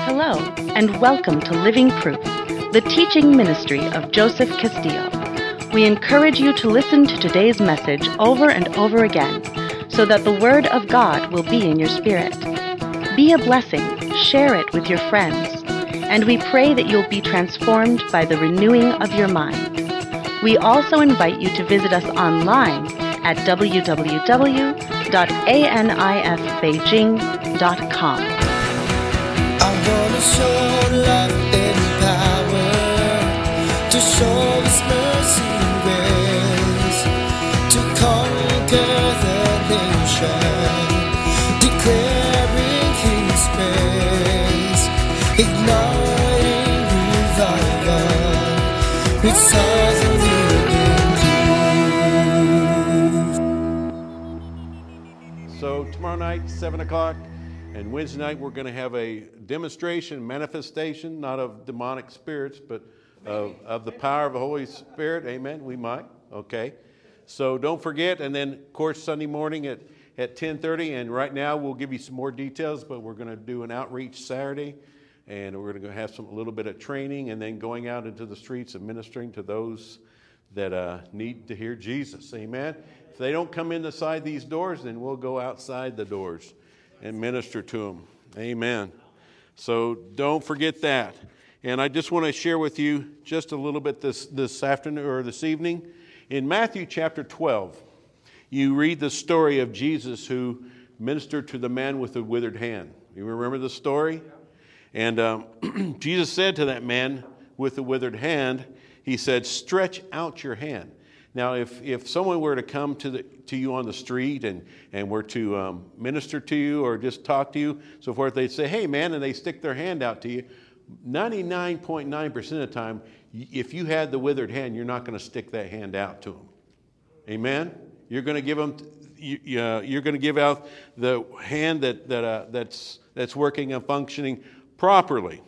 Hello, and welcome to Living Proof, the teaching ministry of Joseph Castillo. We encourage you to listen to today's message over and over again so that the Word of God will be in your spirit. Be a blessing, share it with your friends, and we pray that you'll be transformed by the renewing of your mind. We also invite you to visit us online at www.anifbeijing.com. I wanna show love and power, to show His mercy and grace, to conquer the nation, declaring His praise, igniting revival with stars and living proof. So tomorrow night, 7 o'clock, and Wednesday night, we're going to have a demonstration, manifestation, not of demonic spirits, but of the power of the Holy Spirit. Amen. We might. Okay. So don't forget. And then, of course, Sunday morning at 10:30. And right now, we'll give you some more details, but we're going to do an outreach Saturday. And we're going to have a little bit of training and then going out into the streets and ministering to those that need to hear Jesus. Amen. If they don't come inside these doors, then we'll go outside the doors and minister to them. Amen. So don't forget that. And I just want to share with you just a little bit this afternoon or this evening. In Matthew chapter 12, you read the story of Jesus who ministered to the man with the withered hand. You remember the story? And Jesus said to that man with the withered hand, He said, "Stretch out your hand." Now, if someone were to come to you on the street and were to minister to you or just talk to you, so forth, they'd say, "Hey, man," and they stick their hand out to you. 99.9% of the time, if you had the withered hand, you're not going to stick that hand out to them. Amen? You're going to give them. You're going to give out the hand that's working and functioning properly.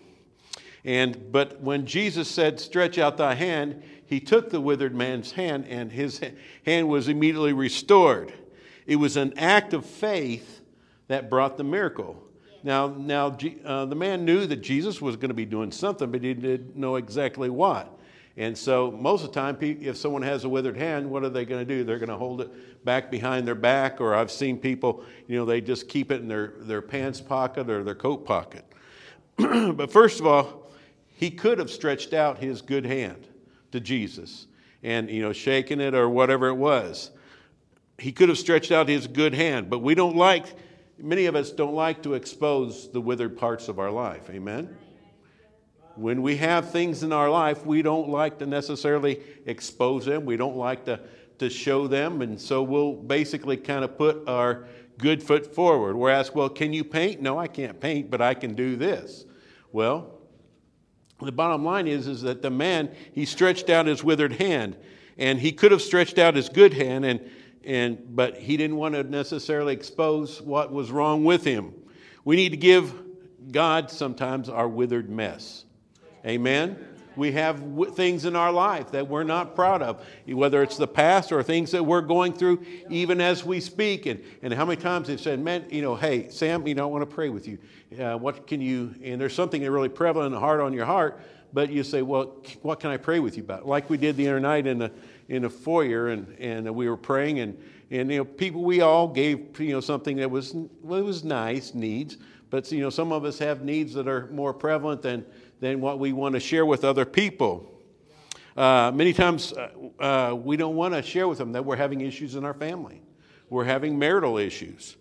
But when Jesus said, "Stretch out thy hand," He took the withered man's hand, and his hand was immediately restored. It was an act of faith that brought the miracle. Now, the man knew that Jesus was going to be doing something, but he didn't know exactly what. And so most of the time, if someone has a withered hand, what are they going to do? They're going to hold it back behind their back, or I've seen people, they just keep it in their pants pocket or their coat pocket. But first of all, he could have stretched out his good hand to Jesus and, shaken it or whatever it was. He could have stretched out his good hand, but many of us don't like to expose the withered parts of our life. Amen? When we have things in our life, we don't like to necessarily expose them. We don't like to show them. And so we'll basically kind of put our good foot forward. We're asked, "Well, can you paint?" "No, I can't paint, but I can do this." Well, the bottom line is that the man, he stretched out his withered hand, and he could have stretched out his good hand, but he didn't want to necessarily expose what was wrong with him. We need to give God sometimes our withered mess. Amen? We have things in our life that we're not proud of, whether it's the past or things that we're going through even as we speak. And how many times they've said, "Man, hey, Sam, I want to pray with you. What can you," and there's something really prevalent and hard on your heart, but you say, "Well, what can I pray with you about?" Like we did the other night in the foyer, and we were praying, and people, we all gave, something that was nice, needs, but, some of us have needs that are more prevalent than what we want to share with other people. Many times we don't want to share with them that we're having issues in our family. We're having marital issues.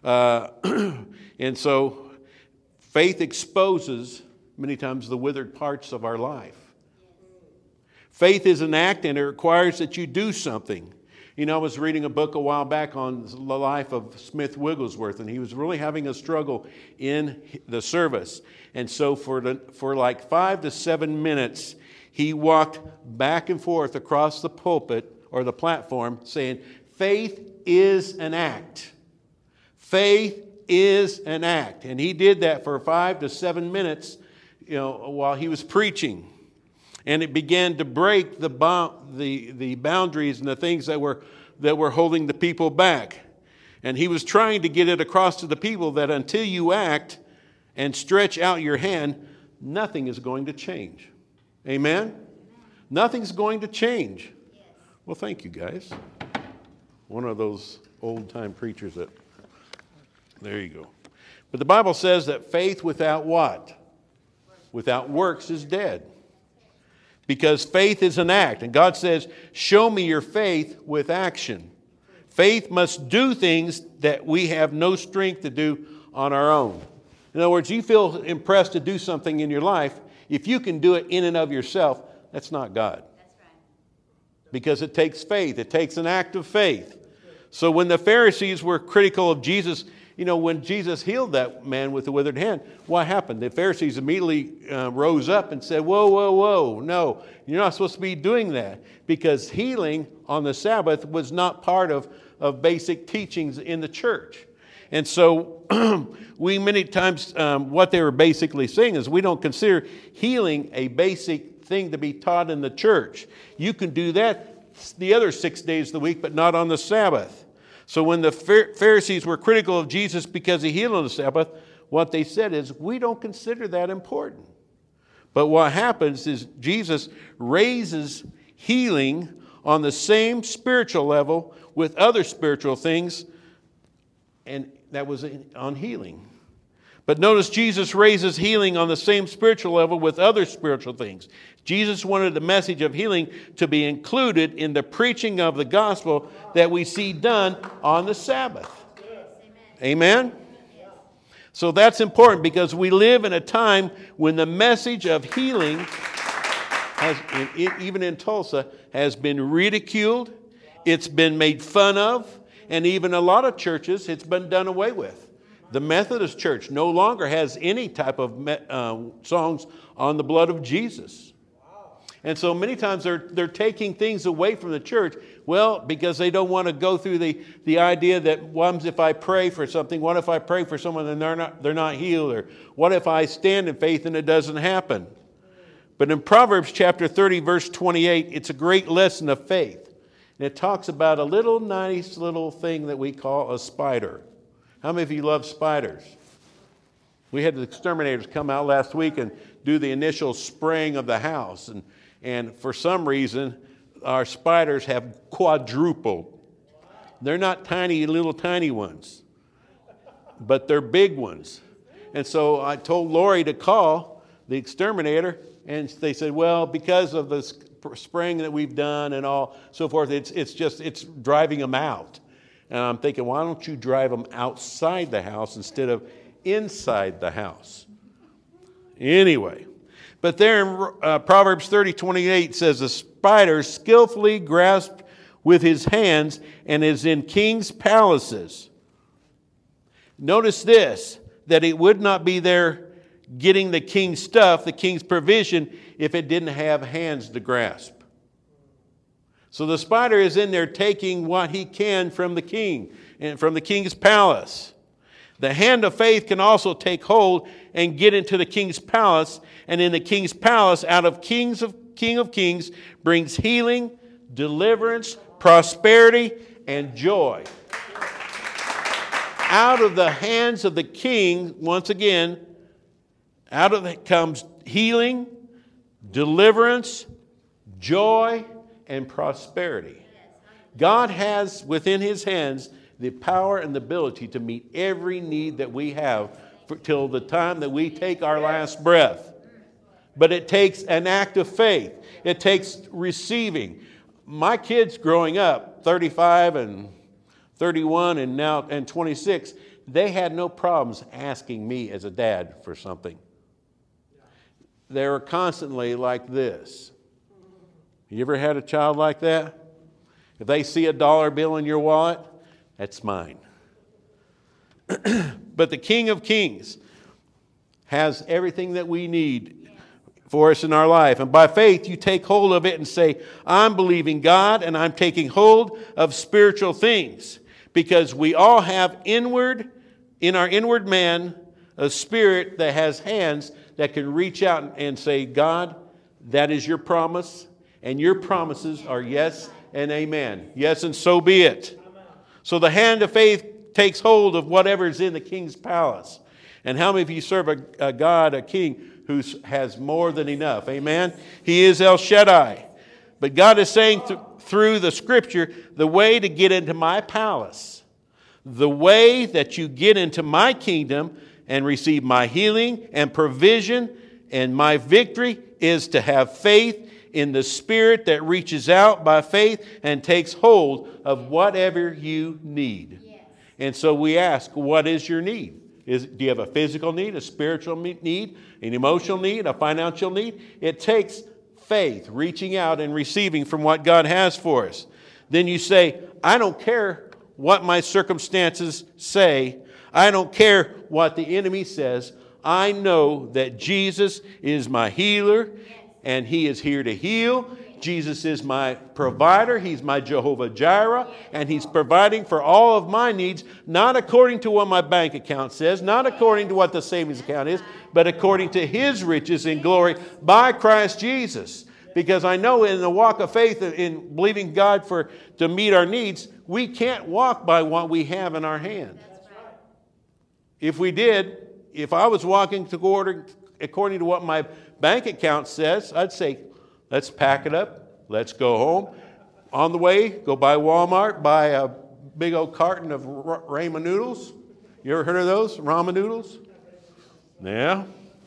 And so faith exposes many times the withered parts of our life. Faith is an act, and it requires that you do something. I was reading a book a while back on the life of Smith Wigglesworth, and he was really having a struggle in the service. And so for like 5 to 7 minutes, he walked back and forth across the pulpit or the platform saying, "Faith is an act. Faith is an act." And he did that for 5 to 7 minutes, while he was preaching. And it began to break the boundaries and the things that were holding the people back. And he was trying to get it across to the people that until you act, and stretch out your hand, nothing is going to change. Amen? Nothing's going to change. Well, thank you, guys. One of those old-time preachers that, there you go. But the Bible says that faith without what? Without works is dead. Because faith is an act. And God says, show me your faith with action. Faith must do things that we have no strength to do on our own. In other words, you feel impressed to do something in your life. If you can do it in and of yourself, that's not God. That's right. Because it takes faith. It takes an act of faith. So when the Pharisees were critical of Jesus, when Jesus healed that man with the withered hand, what happened? The Pharisees immediately rose up and said, whoa, whoa, whoa, no, you're not supposed to be doing that. Because healing on the Sabbath was not part of basic teachings in the church. And so we many times, what they were basically saying is we don't consider healing a basic thing to be taught in the church. You can do that the other 6 days of the week, but not on the Sabbath. So when the Pharisees were critical of Jesus because he healed on the Sabbath, what they said is, we don't consider that important. But what happens is Jesus raises healing on the same spiritual level with other spiritual things, and that was on healing. But notice Jesus raises healing on the same spiritual level with other spiritual things. Jesus wanted the message of healing to be included in the preaching of the gospel that we see done on the Sabbath. Amen? So that's important because we live in a time when the message of healing, even in Tulsa, has been ridiculed. It's been made fun of. And even a lot of churches, it's been done away with. The Methodist Church no longer has any type of songs on the blood of Jesus. And so many times they're taking things away from the church, well, because they don't want to go through the idea that what if I pray for something? What if I pray for someone and they're not healed? Or what if I stand in faith and it doesn't happen? But in Proverbs chapter 30, verse 28, it's a great lesson of faith. And it talks about a little nice little thing that we call a spider. How many of you love spiders? We had the exterminators come out last week and do the initial spraying of the house. And for some reason, our spiders have quadrupled. They're not little tiny ones, but they're big ones. And so I told Lori to call the exterminator, and they said, well, because of the spraying that we've done and all so forth, it's driving them out. And I'm thinking, why don't you drive them outside the house instead of inside the house? Anyway, but there in Proverbs 30:28 says, the spider skillfully grasped with his hands and is in king's palaces. Notice this, that it would not be there getting the king's stuff, the king's provision, if it didn't have hands to grasp. So the spider is in there taking what he can from the king and from the king's palace. The hand of faith can also take hold and get into the king's palace. And in the king's palace, out of King of Kings, brings healing, deliverance, prosperity, and joy. Out of the hands of the king, once again, out of it comes healing, deliverance, joy, and prosperity. God has within his hands the power and the ability to meet every need that we have till the time that we take our last breath. But it takes an act of faith. It takes receiving. My kids growing up, 35 and 31 and now 26, they had no problems asking me as a dad for something. They were constantly like this. You ever had a child like that? If they see a dollar bill in your wallet, that's mine. But the King of Kings has everything that we need for us in our life. And by faith, you take hold of it and say, I'm believing God and I'm taking hold of spiritual things. Because we all have in our inward man, a spirit that has hands that can reach out and say, God, that is your promise. And your promises are yes and amen. Yes, and so be it. So the hand of faith takes hold of whatever is in the king's palace. And how many of you serve a God, a king, who has more than enough? Amen? He is El Shaddai. But God is saying through the scripture, the way to get into my palace, the way that you get into my kingdom and receive my healing and provision and my victory is to have faith in the Spirit that reaches out by faith and takes hold of whatever you need. Yes. And so we ask, what is your need? Do you have a physical need, a spiritual need, an emotional need, a financial need? It takes faith, reaching out and receiving from what God has for us. Then you say, I don't care what my circumstances say. I don't care what the enemy says. I know that Jesus is my healer, and He is here to heal. Jesus is my provider. He's my Jehovah Jireh, and He's providing for all of my needs, not according to what my bank account says, not according to what the savings account is, but according to His riches in glory by Christ Jesus. Because I know in the walk of faith, in believing God to meet our needs, we can't walk by what we have in our hand. If we did, if I was walking according to what my bank account says, I'd say, let's pack it up, let's go home. On the way, go by Walmart, buy a big old carton of ramen noodles. You ever heard of those, ramen noodles? Yeah.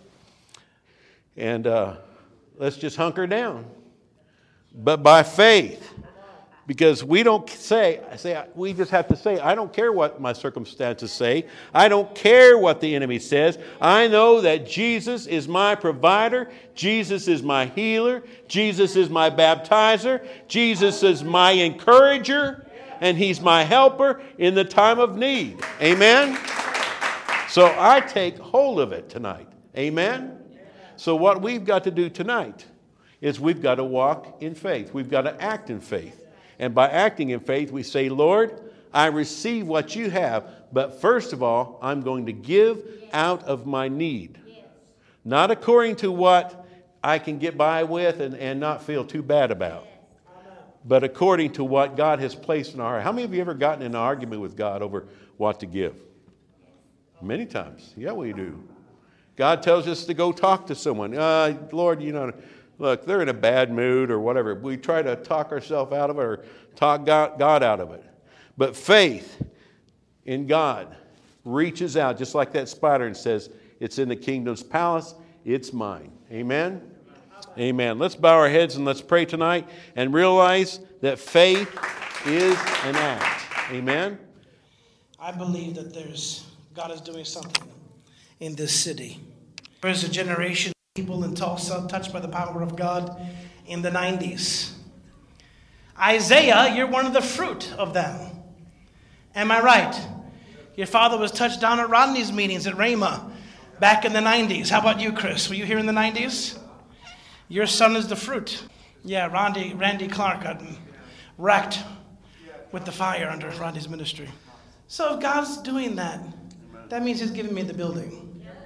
And let's just hunker down. But by faith, because we don't we just have to say, I don't care what my circumstances say. I don't care what the enemy says. I know that Jesus is my provider. Jesus is my healer. Jesus is my baptizer. Jesus is my encourager. And He's my helper in the time of need. Amen? So I take hold of it tonight. Amen? So what we've got to do tonight is we've got to walk in faith. We've got to act in faith. And by acting in faith, we say, Lord, I receive what you have, but first of all, I'm going to give out of my need. Not according to what I can get by with and not feel too bad about, but according to what God has placed in our heart. How many of you ever gotten in an argument with God over what to give? Many times. Yeah, we do. God tells us to go talk to someone. Lord, look, they're in a bad mood or whatever. We try to talk ourselves out of it or talk God out of it. But faith in God reaches out just like that spider and says, it's in the kingdom's palace, it's mine. Amen? Amen. Let's bow our heads and let's pray tonight and realize that faith is an act. Amen? I believe that God is doing something in this city. There's a generation people in Tulsa touched by the power of God in the 90s. Isaiah, you're one of the fruit of them. Am I right? Your father was touched down at Rodney's meetings at Rhema back in the 90s. How about you, Chris? Were you here in the 90s? Your son is the fruit. Yeah, Randy Clark got wrecked with the fire under Rodney's ministry. So if God's doing that, that means He's giving me the building.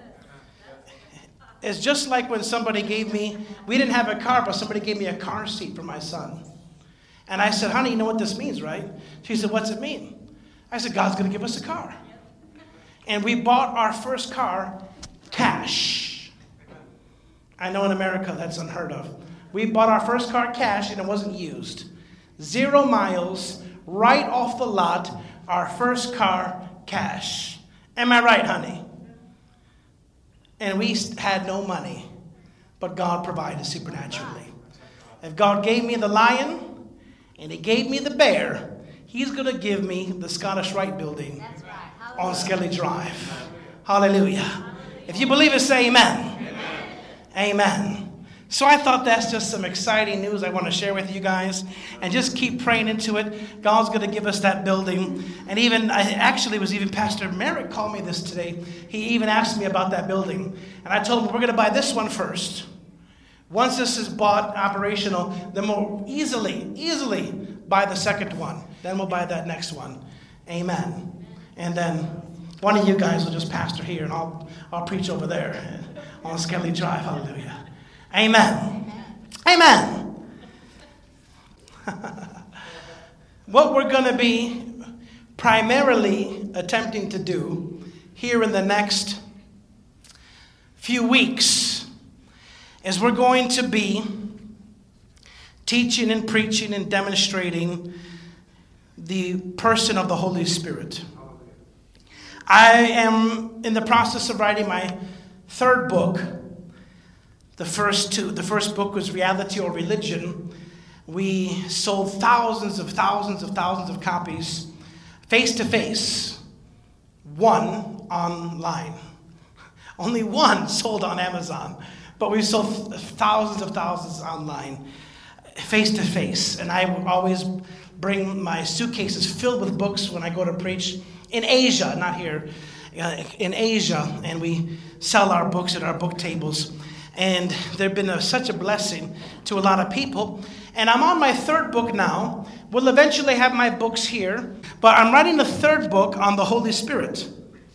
It's just like when somebody we didn't have a car, but somebody gave me a car seat for my son. And I said, honey, you know what this means, right? She said, what's it mean? I said, God's going to give us a car. And we bought our first car cash. I know in America that's unheard of. We bought our first car cash and it wasn't used. 0 miles, right off the lot, our first car cash. Am I right, honey? And we had no money, but God provided supernaturally. If God gave me the lion and He gave me the bear, He's going to give me the Scottish Rite building on Skelly Drive. Hallelujah. If you believe it, say amen. Amen. So I thought that's just some exciting news I want to share with you guys. And just keep praying into it. God's going to give us that building. And even Pastor Merrick called me this today. He even asked me about that building. And I told him we're going to buy this one first. Once this is bought, operational, then we'll easily buy the second one. Then we'll buy that next one. Amen. And then one of you guys will just pastor here and I'll preach over there on Skelly Drive. Hallelujah. Amen. Amen. What we're going to be primarily attempting to do here in the next few weeks is we're going to be teaching and preaching and demonstrating the person of the Holy Spirit. I am in the process of writing my third book. The first book was Reality or Religion. We sold thousands of copies, face to face, one online. Only one sold on Amazon, but we sold thousands online, face to face. And I always bring my suitcases filled with books when I go to preach in Asia, not here, in Asia, and we sell our books at our book tables. And they've been such a blessing to a lot of people. And I'm on my third book now. We'll eventually have my books here, but I'm writing the third book on the Holy Spirit.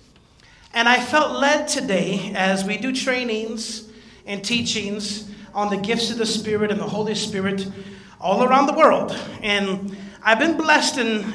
And I felt led today, as we do trainings and teachings on the gifts of the Spirit and the Holy Spirit all around the world. And I've been blessed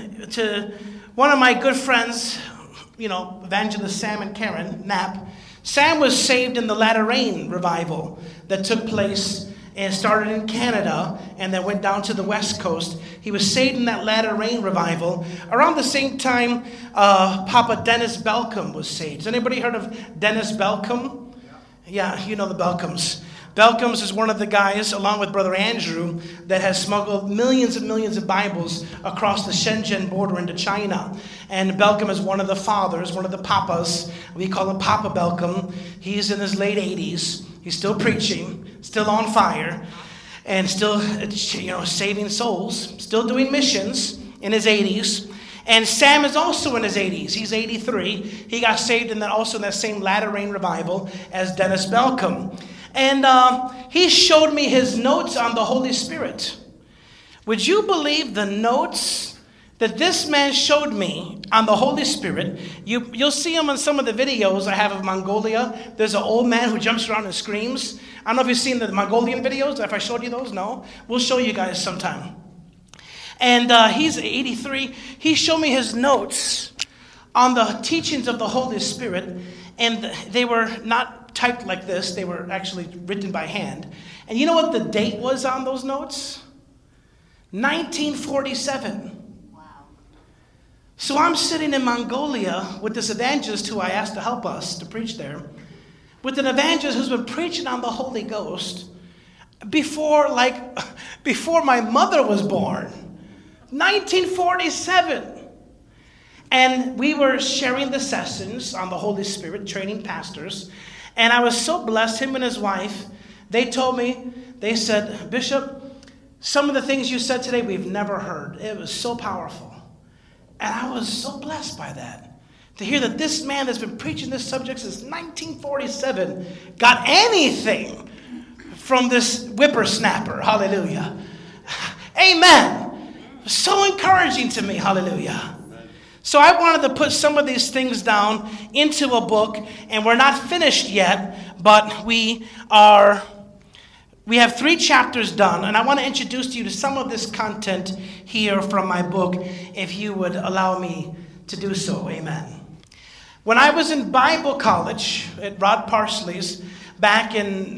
to one of my good friends, Evangelist Sam and Karen Knapp. Sam was saved in the Latter Rain revival that took place and started in Canada and then went down to the West Coast. He was saved in that Latter Rain revival. Around the same time, Papa Dennis Belcom was saved. Has anybody heard of Dennis Belcom? Yeah, you know the Belcoms. Belcoms is one of the guys, along with Brother Andrew, that has smuggled millions and millions of Bibles across the Shenzhen border into China. And Belcom is one of the fathers, one of the papas. We call him Papa Belcom. He's in his late 80s. He's still preaching, still on fire, and still, saving souls, still doing missions in his 80s. And Sam is also in his 80s. He's 83. He got saved also in that same Latter Rain revival as Dennis Belcom. And he showed me his notes on the Holy Spirit. Would you believe the notes that this man showed me on the Holy Spirit? You'll see him in some of the videos I have of Mongolia. There's an old man who jumps around and screams. I don't know if you've seen the Mongolian videos. If I showed you those, no. We'll show you guys sometime. And he's 83. He showed me his notes on the teachings of the Holy Spirit. And they were not typed like this. They were actually written by hand. And you know what the date was on those notes? 1947. Wow. So I'm sitting in Mongolia with this evangelist who I asked to help us to preach there, with an evangelist who's been preaching on the Holy Ghost before my mother was born. 1947. And we were sharing the sessions on the Holy Spirit, training pastors. And I was so blessed, him and his wife, they told me, they said, Bishop, some of the things you said today we've never heard. It was so powerful. And I was so blessed by that. To hear that this man that's been preaching this subject since 1947 got anything from this whippersnapper. Hallelujah. Amen. So encouraging to me. Hallelujah. So I wanted to put some of these things down into a book, and we're not finished yet, but we have 3 chapters done, and I want to introduce you to some of this content here from my book, if you would allow me to do so. Amen. When I was in Bible college at Rod Parsley's back in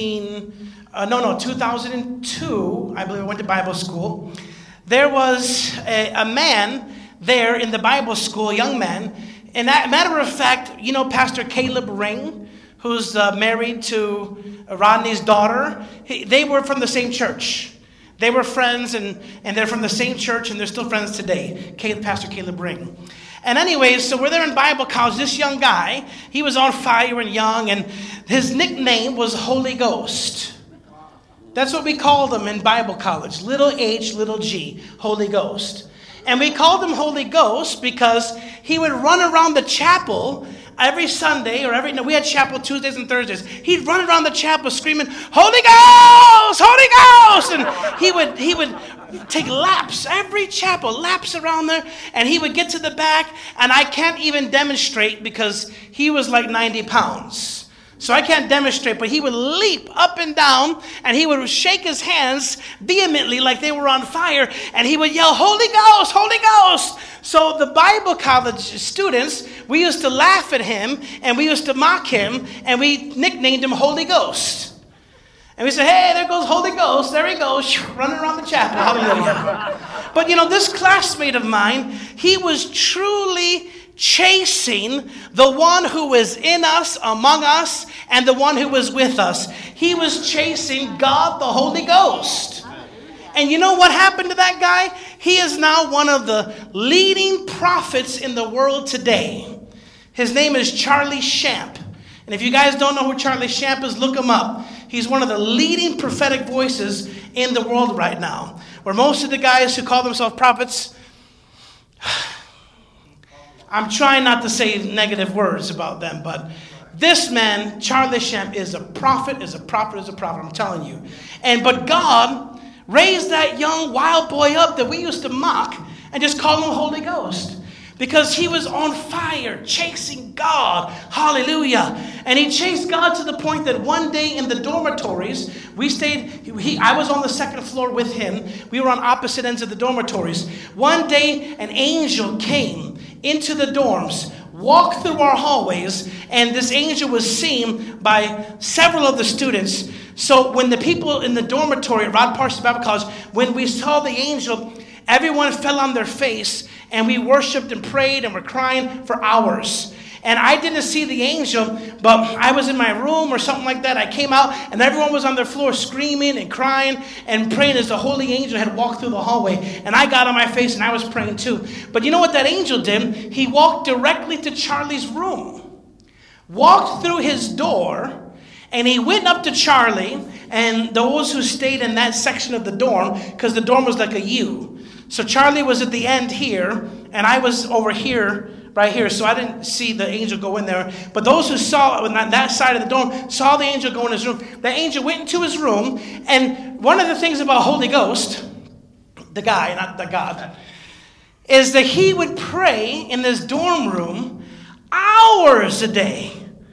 2002, I believe I went to Bible school, there was a man there in the Bible school, a young man. And matter of fact, you know Pastor Caleb Ring, who's married to Rodney's daughter? They were from the same church. They were friends, and they're from the same church, and they're still friends today, Pastor Caleb Ring. And anyways, so we're there in Bible college. This young guy, he was on fire and young, and his nickname was Holy Ghost. That's what we called him in Bible college, little h, little g, Holy Ghost. And we called him Holy Ghost because he would run around the chapel every Sunday, we had chapel Tuesdays and Thursdays. He'd run around the chapel screaming, Holy Ghost, Holy Ghost! And he would take laps, every chapel, laps around there, and he would get to the back, and I can't even demonstrate because he was like 90 pounds. So I can't demonstrate, but he would leap up and down, and he would shake his hands vehemently like they were on fire, and he would yell, Holy Ghost, Holy Ghost. So the Bible college students, we used to laugh at him, and we used to mock him, and we nicknamed him Holy Ghost. And we said, hey, there goes Holy Ghost. There he goes, running around the chapel. Hallelujah. But this classmate of mine, he was truly chasing the one who was in us, among us, and the one who was with us. He was chasing God, the Holy Ghost. And you know what happened to that guy? He is now one of the leading prophets in the world today. His name is Charlie Shamp. And if you guys don't know who Charlie Shamp is, look him up. He's one of the leading prophetic voices in the world right now. Where most of the guys who call themselves prophets, I'm trying not to say negative words about them, but this man, Charlie Shamp, is a prophet, I'm telling you. But God raised that young wild boy up that we used to mock and just call him Holy Ghost. Because he was on fire, chasing God. Hallelujah. And he chased God to the point that one day in the dormitories, I was on the second floor with him. We were on opposite ends of the dormitories. One day, an angel came into the dorms, walked through our hallways, and this angel was seen by several of the students. So when the people in the dormitory at Rod Parsons Bible College, when we saw the angel, everyone fell on their face, and we worshiped and prayed and were crying for hours. And I didn't see the angel, but I was in my room or something like that. I came out, and everyone was on their floor screaming and crying and praying as the holy angel had walked through the hallway. And I got on my face, and I was praying too. But you know what that angel did? He walked directly to Charlie's room, walked through his door, and he went up to Charlie and those who stayed in that section of the dorm, because the dorm was like a U. So Charlie was at the end here, and I was over here, right here, so I didn't see the angel go in there. But those who saw on that side of the dorm saw the angel go in his room. The angel went into his room, and one of the things about Holy Ghost, the guy, not the God, is that he would pray in this dorm room hours a day.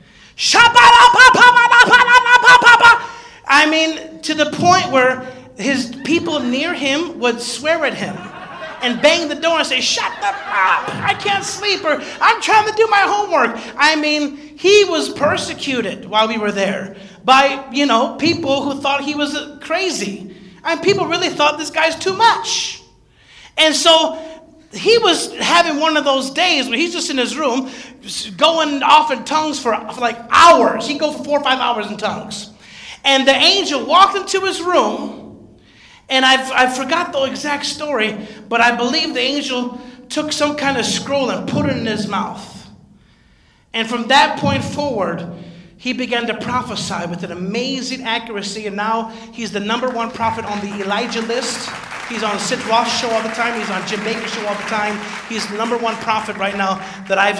I mean, to the point where his people near him would swear at him and bang the door and say, shut the up, I can't sleep, or I'm trying to do my homework. I mean, he was persecuted while we were there by, people who thought he was crazy. I mean, people really thought this guy's too much. And so he was having one of those days where he's just in his room going off in tongues for like hours. He'd go for 4 or 5 hours in tongues. And the angel walked into his room, and I forgot the exact story, but I believe the angel took some kind of scroll and put it in his mouth. And from that point forward, he began to prophesy with an amazing accuracy, and now he's the number 1 prophet on the Elijah list. He's on Sid Roth show all the time. He's on Jim Baker show all the time. He's the number 1 prophet right now that I've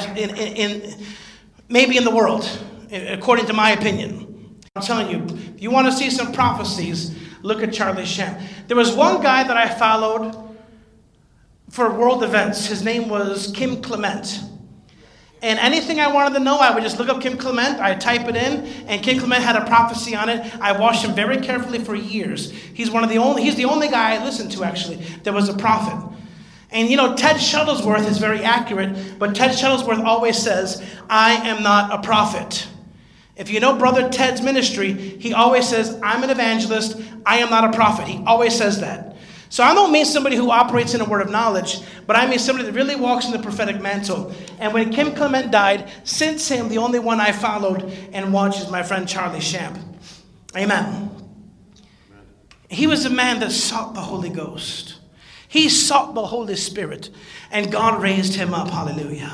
maybe in the world, according to my opinion. I'm telling you, if you want to see some prophecies, look at Charlie Shamp. There was one guy that I followed for world events. His name was Kim Clement. And anything I wanted to know, I would just look up Kim Clement. I'd type it in, and Kim Clement had a prophecy on it. I watched him very carefully for years. He's the only guy I listened to, actually, that was a prophet. And Ted Shuttlesworth is very accurate, but Ted Shuttlesworth always says, I am not a prophet. If you know Brother Ted's ministry, he always says, I'm an evangelist, I am not a prophet. He always says that. So I don't mean somebody who operates in a word of knowledge, but I mean somebody that really walks in the prophetic mantle. And when Kim Clement died, since him, the only one I followed and watched is my friend Charlie Shamp. Amen. He was a man that sought the Holy Ghost. He sought the Holy Spirit, and God raised him up. Hallelujah.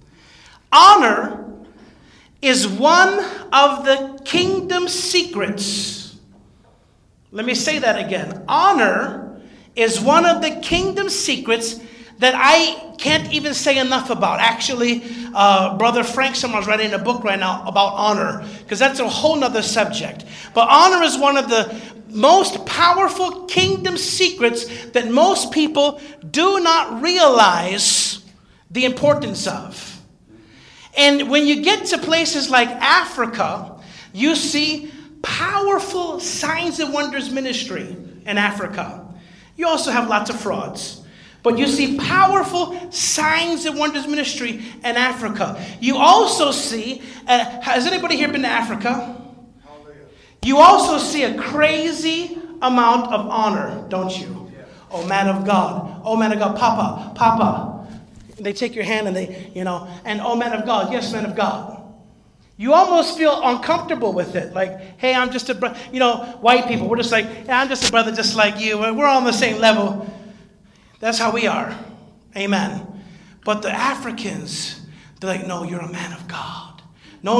Honor is one of the kingdom secrets. Let me say that again. Honor is one of the kingdom secrets that I can't even say enough about. Actually, Brother Frank Summers is writing a book right now about honor, because that's a whole nother subject. But honor is one of the most powerful kingdom secrets that most people do not realize the importance of. And when you get to places like Africa, You see powerful signs and wonders ministry in Africa. You also have lots of frauds. But you see powerful signs and wonders ministry in Africa. You also see, has anybody here been to Africa? You also see a crazy amount of honor, don't you? Oh, man of God. Oh, man of God. Papa, Papa. They take your hand and they, and oh, man of God. Yes, man of God. You almost feel uncomfortable with it. Like, hey, I'm just a brother. White people, we're just like, yeah, I'm just a brother just like you. We're on the same level. That's how we are. Amen. But the Africans, they're like, no, you're a man of God. No.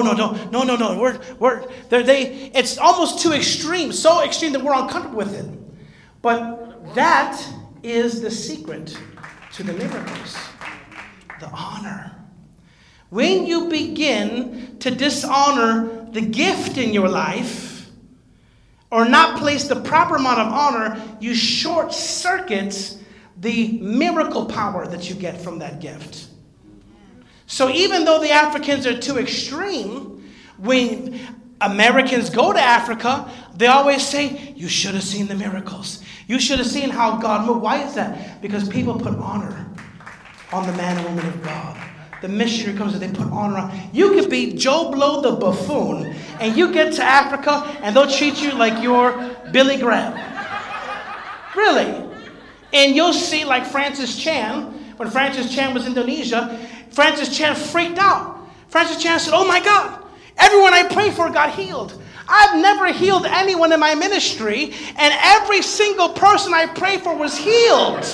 It's almost too extreme, so extreme that we're uncomfortable with it. But that is the secret to the miracles. The honor. When you begin to dishonor the gift in your life, or not place the proper amount of honor, you short circuit the miracle power that you get from that gift. So even though the Africans are too extreme, when Americans go to Africa, they always say, you should have seen the miracles. You should have seen how God moved. Why is that? Because people put honor on the man and woman of God. The missionary comes and they put honor on. You could be Joe Blow the buffoon, and you get to Africa and they'll treat you like you're Billy Graham. Really. And you'll see, like Francis Chan, when Francis Chan was in Indonesia, Francis Chan freaked out. Francis Chan said, oh my God, everyone I prayed for got healed. I've never healed anyone in my ministry, and every single person I prayed for was healed.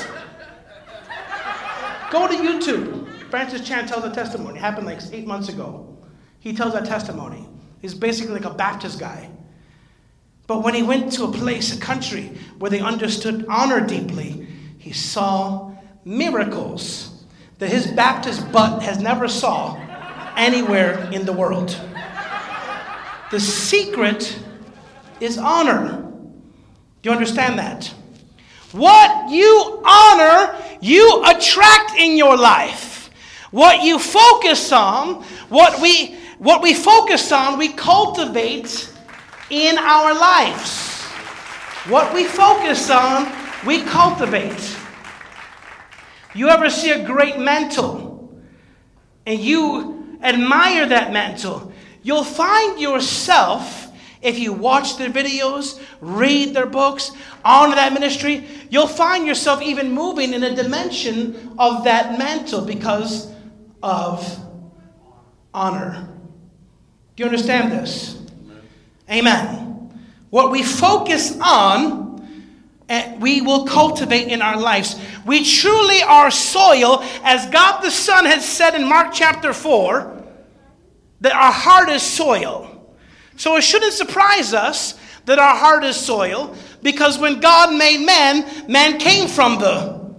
Go to YouTube. Francis Chan tells a testimony. It happened like 8 months ago. He tells that testimony. He's basically like a Baptist guy. But when he went to a place, a country, where they understood honor deeply, he saw miracles that his Baptist butt has never saw anywhere in the world. The secret is honor. Do you understand that? What you honor, you attract in your life. What you focus on, what we focus on, we cultivate in our lives. What we focus on, we cultivate. You ever see a great mantle and you admire that mantle? You'll find yourself, if you watch their videos, read their books, honor that ministry, you'll find yourself even moving in a dimension of that mantle because of honor. Do you understand this? Amen. What we focus on, we will cultivate in our lives. We truly are soil, as God the Son has said in Mark chapter 4, that our heart is soil. So it shouldn't surprise us that our heart is soil, because when God made man, man came from the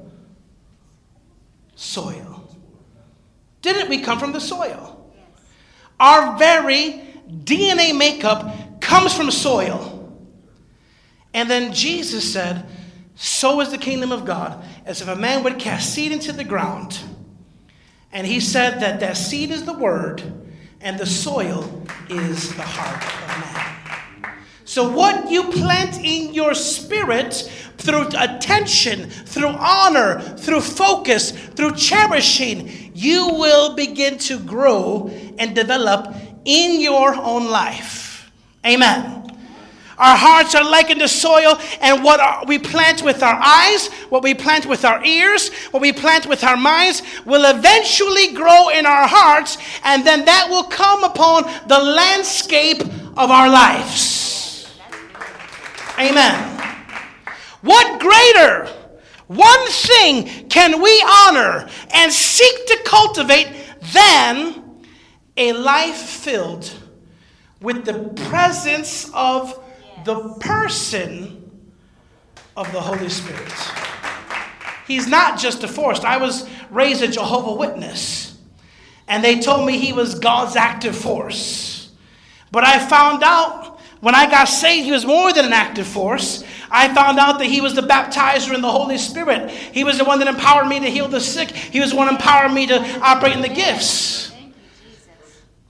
soil. Didn't we come from the soil? Our very DNA makeup comes from soil. And then Jesus said, so is the kingdom of God, as if a man would cast seed into the ground. And he said that that seed is the word, and the soil is the heart of man. So what you plant in your spirit through attention, through honor, through focus, through cherishing, you will begin to grow and develop in your own life. Amen. Our hearts are likened to soil, and what we plant with our eyes, what we plant with our ears, what we plant with our minds will eventually grow in our hearts, and then that will come upon the landscape of our lives. Amen. What greater one thing can we honor and seek to cultivate than a life filled with the presence of the person of the Holy Spirit? He's not just a force. I was raised a Jehovah's Witness, and they told me he was God's active force. But I found out when I got saved, he was more than an active force. I found out that he was the baptizer in the Holy Spirit. He was the one that empowered me to heal the sick. He was the one that empowered me to operate in the gifts.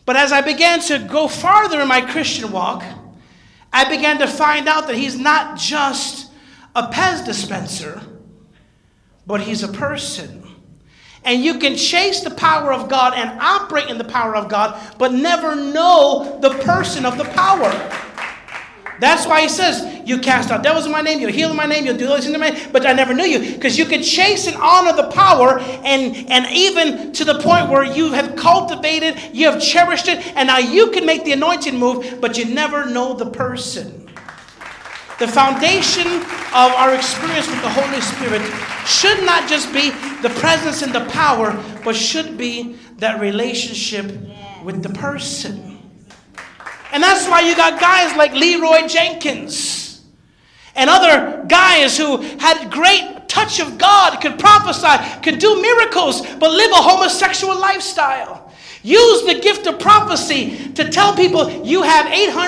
But as I began to go farther in my Christian walk, I began to find out that he's not just a Pez dispenser, but he's a person. And you can chase the power of God and operate in the power of God, but never know the person of the power. That's why he says, you cast out devils in my name, you'll heal in my name, you'll do those things in my name, but I never knew you. Because you can chase and honor the power, and even to the point where you have cultivated, you have cherished it, and now you can make the anointing move, but you never know the person. The foundation of our experience with the Holy Spirit should not just be the presence and the power, but should be that relationship with the person. And that's why you got guys like Leroy Jenkins and other guys who had great touch of God, could prophesy, could do miracles, but live a homosexual lifestyle. Use the gift of prophecy to tell people, you have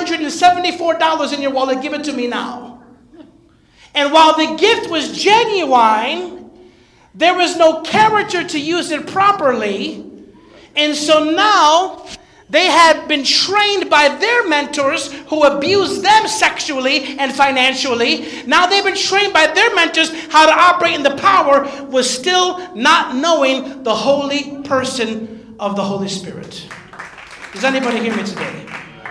$874 in your wallet, give it to me now. And while the gift was genuine, there was no character to use it properly. And so now they had been trained by their mentors who abused them sexually and financially. Now they've been trained by their mentors how to operate in the power, was still not knowing the holy person of the Holy Spirit. Does anybody hear me today?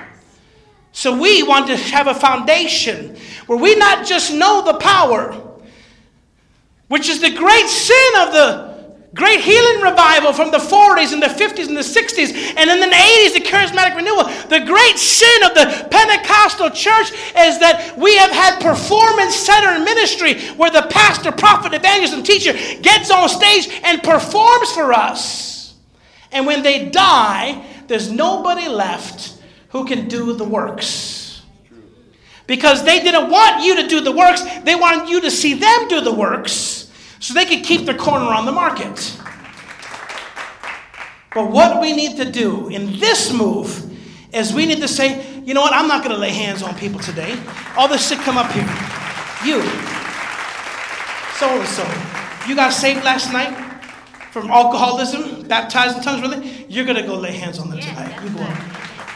So we want to have a foundation where we not just know the power, which is the great sin of the great healing revival from the 40s and the 50s and the 60s, and in the 80s, the charismatic renewal. The great sin of the Pentecostal church is that we have had performance-centered ministry where the pastor, prophet, evangelist, and teacher gets on stage and performs for us. And when they die, there's nobody left who can do the works. Because they didn't want you to do the works. They wanted you to see them do the works so they could keep their corner on the market. But what we need to do in this move is we need to say, you know what, I'm not going to lay hands on people today. All this shit come up here. You, so-and-so, you got saved last night from alcoholism, baptized in tongues, really? You're going to go lay hands on them tonight. You go on.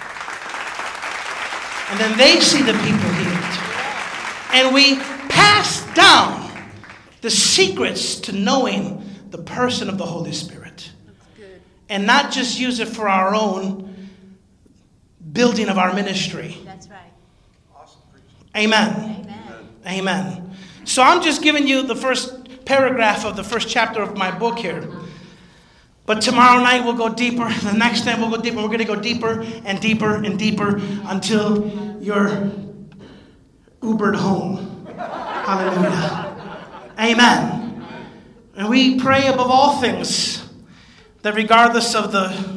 And then they see the people healed. And we pass down the secrets to knowing the person of the Holy Spirit. And not just use it for our own building of our ministry. That's right. Awesome. Amen. Amen. Amen. So I'm just giving you the first paragraph of the first chapter of my book here. But tomorrow night we'll go deeper. The next night we'll go deeper. We're going to go deeper and deeper and deeper until you're Ubered home. Hallelujah. Amen. And we pray above all things that regardless of the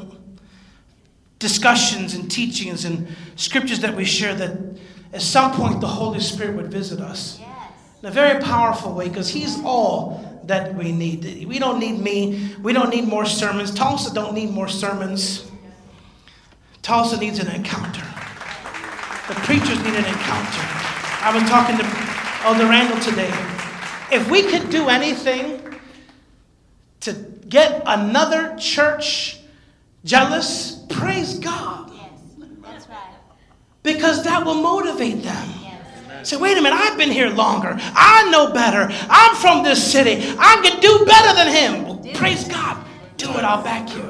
discussions and teachings and scriptures that we share, that at some point the Holy Spirit would visit us in a very powerful way, because He's all that we need. We don't need me. We don't need more sermons. Tulsa don't need more sermons. Tulsa needs an encounter. The preachers need an encounter. I was talking to Elder Randall today. If we could do anything to get another church jealous, praise God. Yes, that's right. Because that will motivate them. Say, wait a minute, I've been here longer. I know better. I'm from this city. I can do better than him. Well, praise God. Do it, I'll back you.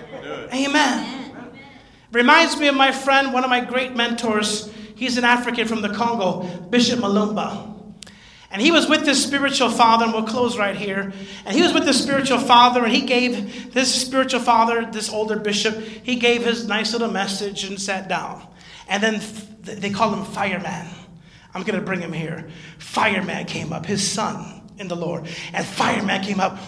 Amen. Reminds me of my friend, one of my great mentors. He's an African from the Congo, Bishop Malumba. And he was with his spiritual father, and we'll close right here. And he was with his spiritual father, and he gave this spiritual father, this older bishop, he gave his nice little message and sat down. And then they call him Fireman. I'm going to bring him here. Fireman came up, his son in the Lord. And Fireman came up.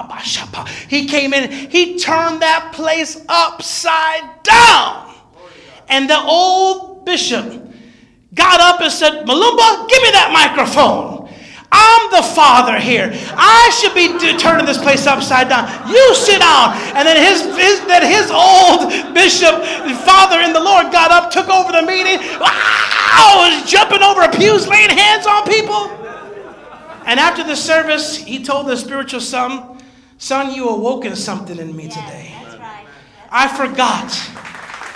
He came in. He turned that place upside down. And the old bishop got up and said, Malumba, give me that microphone. I'm the father here. I should be turning this place upside down. You sit down. And then his old bishop, father in the Lord, got up, took over the meeting. Wow, was jumping over pews, laying hands on people. And after the service, he told the spiritual son, you awoken something in me today. That's right. I forgot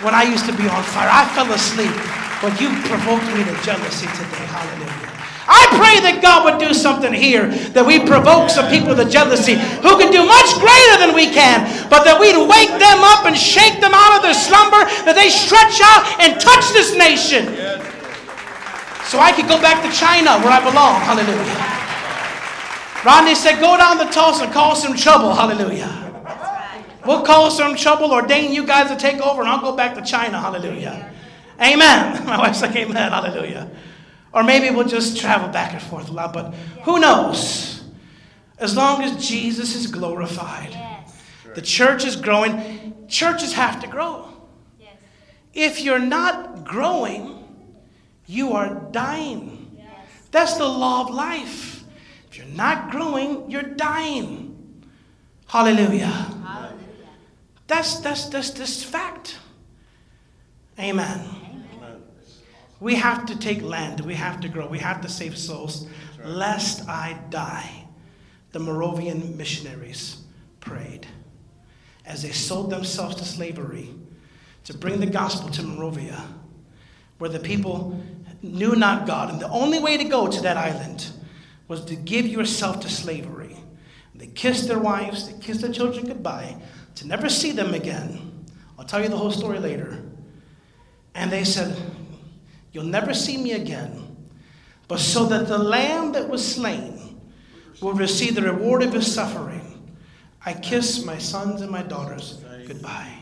when I used to be on fire. I fell asleep, but you provoked me to jealousy today. Hallelujah. I pray that God would do something here, that we provoke some people to jealousy who can do much greater than we can, but that we'd wake them up and shake them out of their slumber, that they stretch out and touch this nation. So I could go back to China where I belong. Hallelujah. Rodney said, go down to Tulsa and cause some trouble. Hallelujah. We'll cause some trouble, ordain you guys to take over, and I'll go back to China. Hallelujah. Amen. My wife's like, amen. Hallelujah. Or maybe we'll just travel back and forth a lot, but who knows? As long as Jesus is glorified, the church is growing. Churches have to grow. If you're not growing, you are dying. That's the law of life. If you're not growing, you're dying. Hallelujah. That's this fact. Amen. We have to take land. We have to grow. We have to save souls. Lest I die. The Moravian missionaries prayed as they sold themselves to slavery to bring the gospel to Moravia, where the people knew not God. And the only way to go to that island was to give yourself to slavery. They kissed their wives. They kissed their children goodbye to never see them again. I'll tell you the whole story later. And they said, you'll never see me again, but so that the lamb that was slain will receive the reward of his suffering, I kiss my sons and my daughters goodbye.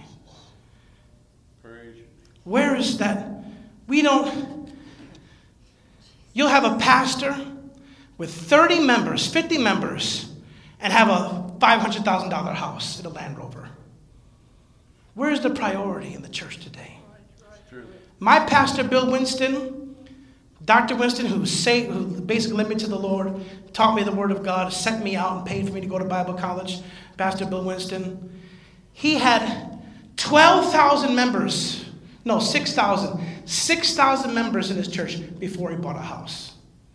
Where is that? You'll have a pastor with 30 members, 50 members, and have a $500,000 house in a Land Rover. Where's the priority in the church today? My pastor, Bill Winston, Dr. Winston, who basically led me to the Lord, taught me the Word of God, sent me out and paid for me to go to Bible college, Pastor Bill Winston, he had 12,000 members, no, 6,000 members in his church before he bought a house.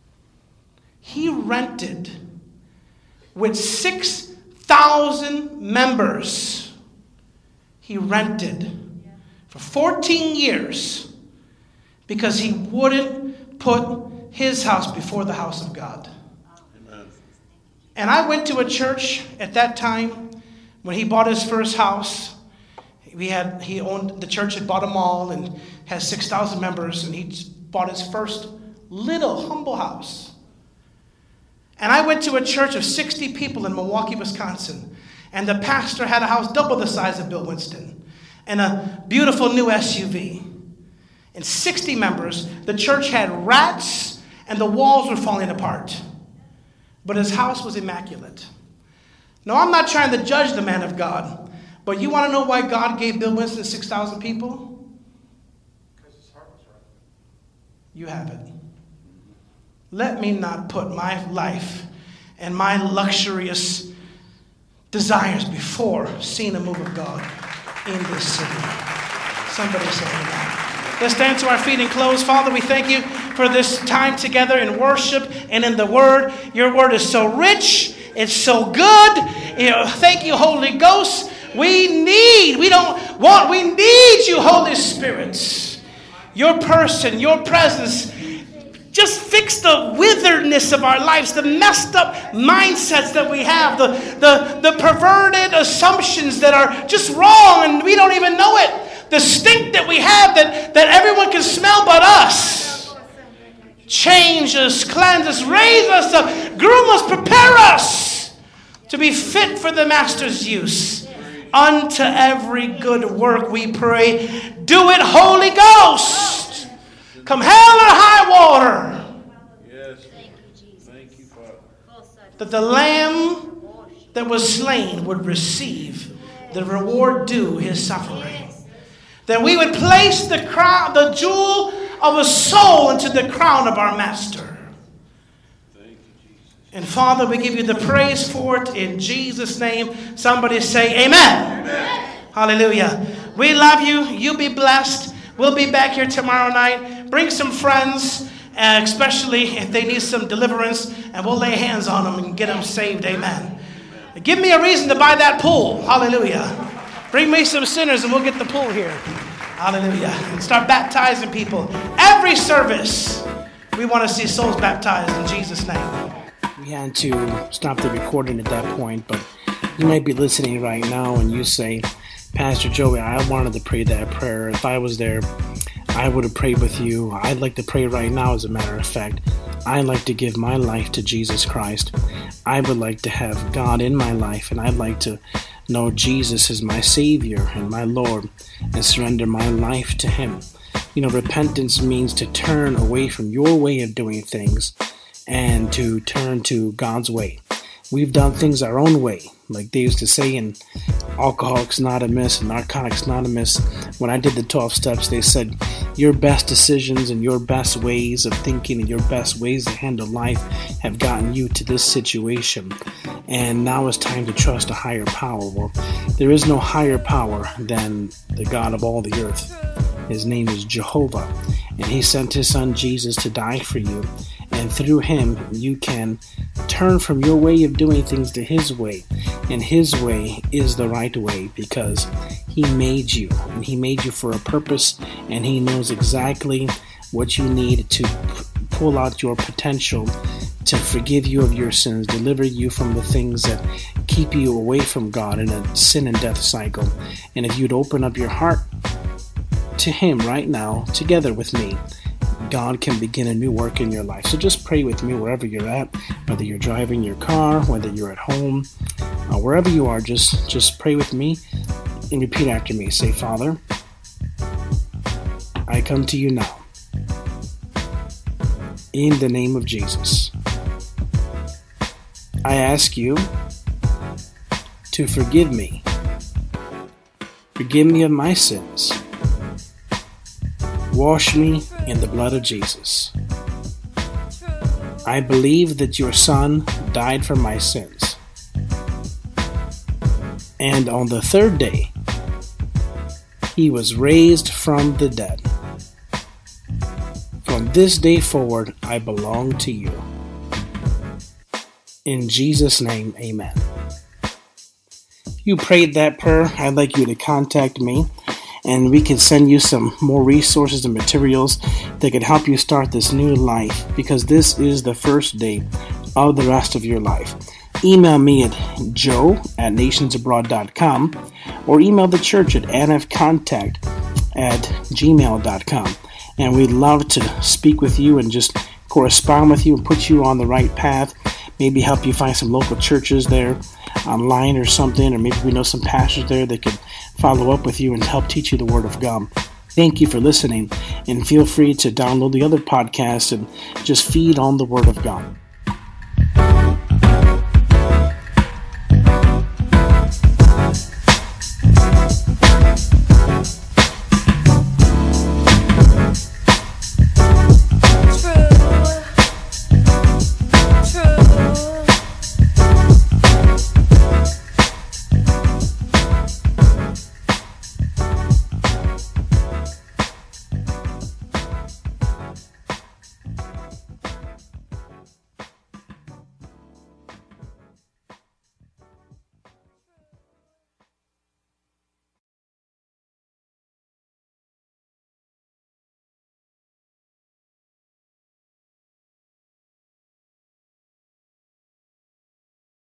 He rented with 6,000 members. He rented for 14 years. Because he wouldn't put his house before the house of God. Amen. And I went to a church at that time when he bought his first house. He owned the church, had bought a mall and has 6,000 members, and he bought his first little humble house. And I went to a church of 60 people in Milwaukee, Wisconsin, and the pastor had a house double the size of Bill Winston and a beautiful new SUV. And 60 members. The church had rats and the walls were falling apart. But his house was immaculate. Now, I'm not trying to judge the man of God, but you want to know why God gave Bill Winston 6,000 people? Because his heart was right. You have it. Let me not put my life and my luxurious desires before seeing a move of God in this city. Somebody say amen. Let's stand to our feet and close. Father, we thank you for this time together in worship and in the Word. Your Word is so rich. It's so good. Thank you, Holy Ghost. We need you, Holy Spirit. Your person, your presence. Just fix the witheredness of our lives, the messed up mindsets that we have, the perverted assumptions that are just wrong and we don't even know it. The stink that we have that everyone can smell but us. Change us, cleanse us, raise us up, groom us, prepare us to be fit for the Master's use. Unto every good work we pray. Do it, Holy Ghost. Come hell or high water. Yes. Thank you, Father. That the lamb that was slain would receive the reward due his suffering. That we would place the crown, the jewel of a soul into the crown of our Master. Thank you, Jesus. And Father, we give you the praise for it in Jesus' name. Somebody say amen. Amen. Hallelujah. We love you. You be blessed. We'll be back here tomorrow night. Bring some friends, especially if they need some deliverance, and we'll lay hands on them and get them saved. Amen. Give me a reason to buy that pool. Hallelujah. Bring me some sinners and we'll get the pool here. Hallelujah. And start baptizing people. Every service, we want to see souls baptized in Jesus' name. We had to stop the recording at that point, but you might be listening right now and you say, Pastor Joey, I wanted to pray that prayer. If I was there, I would have prayed with you. I'd like to pray right now, as a matter of fact. I'd like to give my life to Jesus Christ. I would like to have God in my life, and I'd like to know Jesus is my Savior and my Lord and surrender my life to Him. You know, repentance means to turn away from your way of doing things and to turn to God's way. We've done things our own way, like they used to say in Alcoholics Anonymous and Narcotics Anonymous. When I did the 12 steps, they said your best decisions and your best ways of thinking and your best ways to handle life have gotten you to this situation. And now it's time to trust a higher power. Well, there is no higher power than the God of all the earth. His name is Jehovah, and He sent His Son Jesus to die for you. And through Him, you can turn from your way of doing things to His way. And His way is the right way because He made you. And He made you for a purpose. And He knows exactly what you need to pull out your potential, to forgive you of your sins, deliver you from the things that keep you away from God in a sin and death cycle. And if you'd open up your heart to Him right now, together with me, God can begin a new work in your life. So just pray with me wherever you're at, whether you're driving your car, whether you're at home, wherever you are, just pray with me and repeat after me. Say, Father, I come to you now in the name of Jesus. I ask you to forgive me. Forgive me of my sins. Wash me in the blood of Jesus. I believe that your Son died for my sins. And on the third day, He was raised from the dead. From this day forward, I belong to you. In Jesus' name, amen. If you prayed that prayer, I'd like you to contact me, and we can send you some more resources and materials that can help you start this new life, because this is the first day of the rest of your life. Email me at joe@nationsabroad.com or email the church at nfcontact@gmail.com. And we'd love to speak with you and just correspond with you and put you on the right path. Maybe help you find some local churches there online or something, or maybe we know some pastors there that could follow up with you and help teach you the Word of God. Thank you for listening, and feel free to download the other podcasts and just feed on the Word of God.